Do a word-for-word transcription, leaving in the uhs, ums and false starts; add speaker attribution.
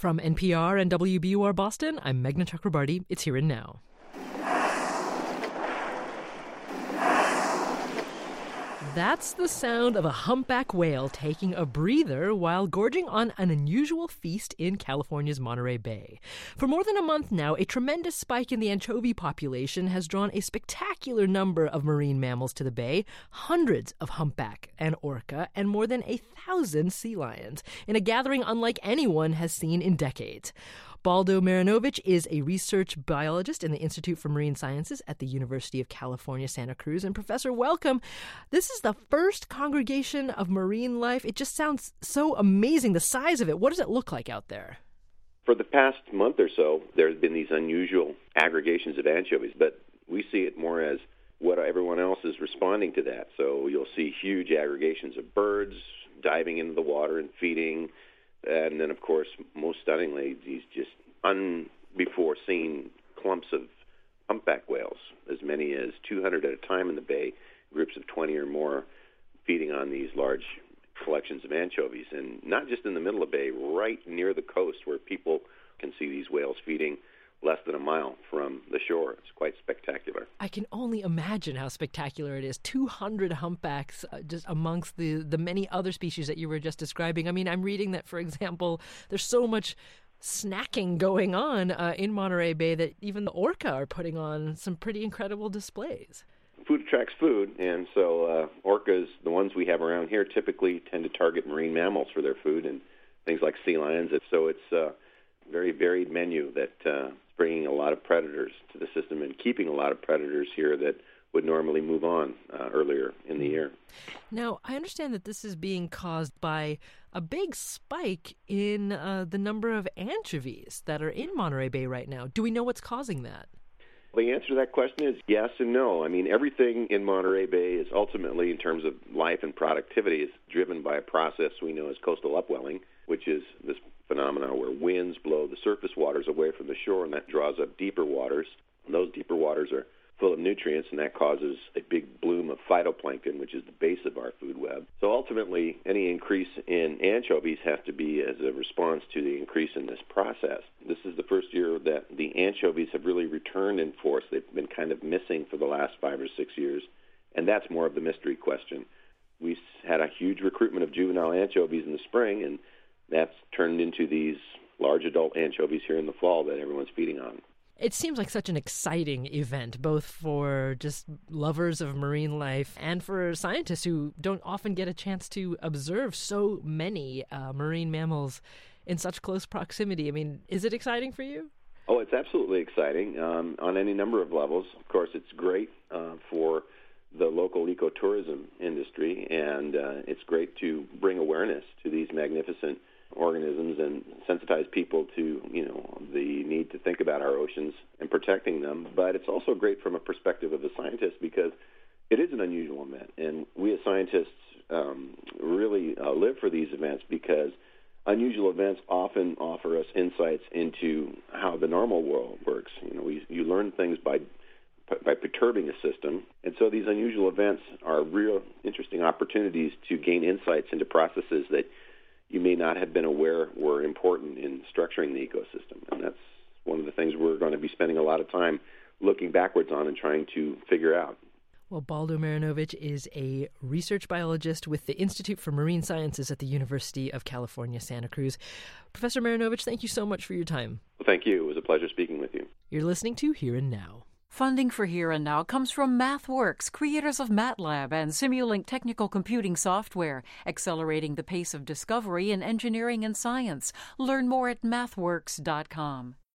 Speaker 1: From N P R and W B U R Boston, I'm Meghna Chakrabarti. It's Here and Now. That's the sound of a humpback whale taking a breather while gorging on an unusual feast in California's Monterey Bay. For more than a month now, a tremendous spike in the anchovy population has drawn a spectacular number of marine mammals to the bay, hundreds of humpback and orca, and more than a thousand sea lions, in a gathering unlike anyone has seen in decades. Baldo Marinovich is a research biologist in the Institute for Marine Sciences at the University of California, Santa Cruz. And Professor, welcome. This is the first congregation of marine life. It just sounds so amazing, the size of it. What does it look like out there?
Speaker 2: For the past month or so, there's been these unusual aggregations of anchovies, but we see it more as what everyone else is responding to that. So you'll see huge aggregations of birds diving into the water and feeding. And then, of course, most stunningly, these just un-before-seen clumps of humpback whales, as many as two hundred at a time in the bay, groups of twenty or more feeding on these large collections of anchovies. And not just in the middle of the bay, right near the coast where people can see these whales feeding less than a mile from the shore. It's quite spectacular.
Speaker 1: I can only imagine how spectacular it is. two hundred humpbacks uh, just amongst the, the many other species that you were just describing. I mean, I'm reading that, for example, there's so much snacking going on uh, in Monterey Bay that even the orca are putting on some pretty incredible displays.
Speaker 2: Food attracts food, and so uh, orcas, the ones we have around here, typically tend to target marine mammals for their food and things like sea lions. So it's a very varied menu that uh, bringing a lot of predators to the system and keeping a lot of predators here that would normally move on uh, earlier in the year.
Speaker 1: Now, I understand that this is being caused by a big spike in uh, the number of anchovies that are in Monterey Bay right now. Do we know what's causing that?
Speaker 2: The answer to that question is yes and no. I mean, everything in Monterey Bay is ultimately, in terms of life and productivity, is driven by a process we know as coastal upwelling, which is this phenomenon where winds blow the surface waters away from the shore, and that draws up deeper waters. And those deeper waters are full of nutrients, and that causes a big bloom of phytoplankton, which is the base of our food web. So ultimately, any increase in anchovies has to be as a response to the increase in this process. This is the first year that the anchovies have really returned in force. They've been kind of missing for the last five or six years, and that's more of the mystery question. We had a huge recruitment of juvenile anchovies in the spring, and that's turned into these large adult anchovies here in the fall that everyone's feeding on.
Speaker 1: It seems like such an exciting event, both for just lovers of marine life and for scientists who don't often get a chance to observe so many uh, marine mammals in such close proximity. I mean, is it exciting for you?
Speaker 2: Oh, it's absolutely exciting um, on any number of levels. Of course, it's great uh, for the local ecotourism industry, and uh, it's great to bring awareness to these magnificent organisms and sensitize people to, you know, the need to think about our oceans and protecting them. But it's also great from a perspective of a scientist because it is an unusual event, and we as scientists um, really uh, live for these events because unusual events often offer us insights into how the normal world works. You know, we, you learn things by by perturbing a system, and so these unusual events are real interesting opportunities to gain insights into processes that you may not have been aware were important in structuring the ecosystem. And that's one of the things we're going to be spending a lot of time looking backwards on and trying to figure out.
Speaker 1: Well, Baldo Marinovich is a research biologist with the Institute for Marine Sciences at the University of California, Santa Cruz. Professor Marinovich, thank you so much for your time.
Speaker 2: Well, thank you. It was a pleasure speaking with you.
Speaker 1: You're listening to Here and Now.
Speaker 3: Funding for Here and Now comes from MathWorks, creators of MATLAB and Simulink technical computing software, accelerating the pace of discovery in engineering and science. Learn more at mathworks dot com.